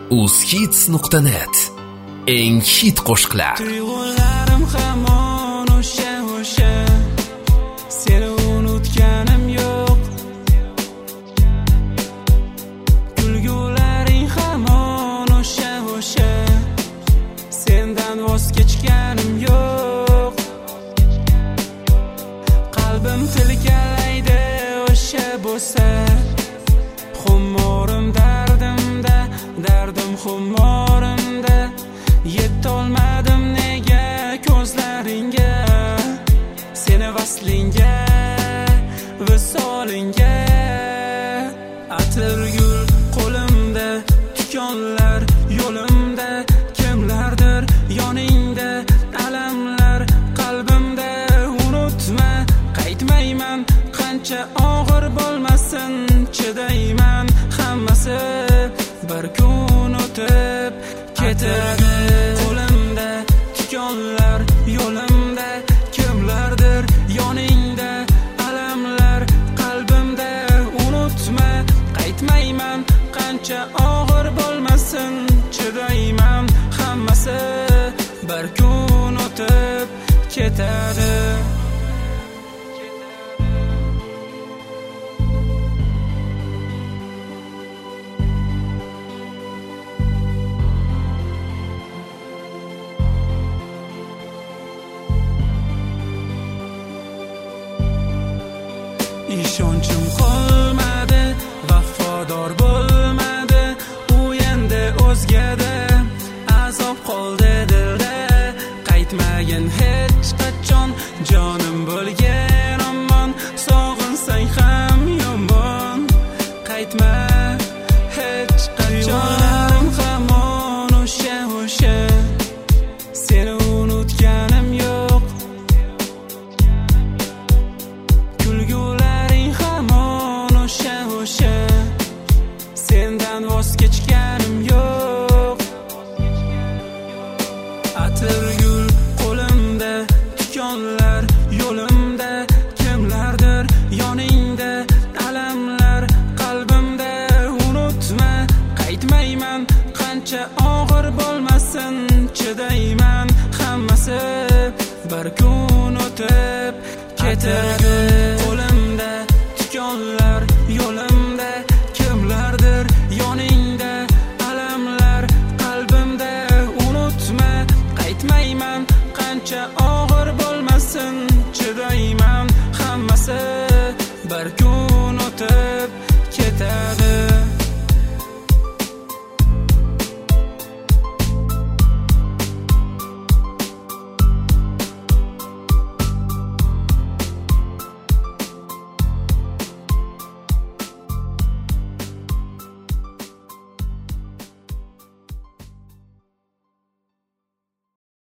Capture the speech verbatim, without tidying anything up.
uzhits nuqta net eng hit qo'shiqlar. Tuyg'ularim hamon o'sha o'sha, seni unutganim yo'q. Kulgularing hamon o'sha o'sha, sendan voz kechganim yo'q. Qalbim tilkalaydi o'sha bo'lsa, xumorim dardimda, dardim xumorimda. Yetolmadim nega ko'zlaringga, seni vaslingga, visolingga. Atirgul qo'limda, tikonlar yo'limda, kimlardir yoningda, alamlar qalbimda. Unutma, qaytmayman, qancha og'ir bo'lmasin, chidayman. Hammasi bir kun o'tib ketadi. Qo'limda tikonlar yo'limda, kimlardir yoningda, alamlar qalbimda. Unutma, qaytmayman, qancha og'ir bo'lmasin, chidayman. Hammasi bir kun o'tib ketadi. Ishonchim qolmadi, vafodor bo'lmadi, u endi o'zgada. Azob qoldi dilda, qaytmagin hech qachon. Jonim bo'lgan omon, sog'insang ham yomon. Qaytma hech qachon. Hamon o'sha o'sha, seni unutganim yo'q. Kulgularing hamon o'sha o'sha, sendan voz kechganim yo'q. Atirgul qo'limda, tikonlar yo'limda, kimlardir yoningda, alamlar qalbimda. Unutma, qaytmayman, qancha og'ir bo'lmasin, chidayman. Hammasi bir kun o'tib ketadi. Qo'limda tikonlar yo'limda, kimlardir yoningda, alamlar qalbimda. Unutma, qaytmayman, qancha og'ir bo'lmasin, chidayman. Hammasi bir kun o'tib ketadi.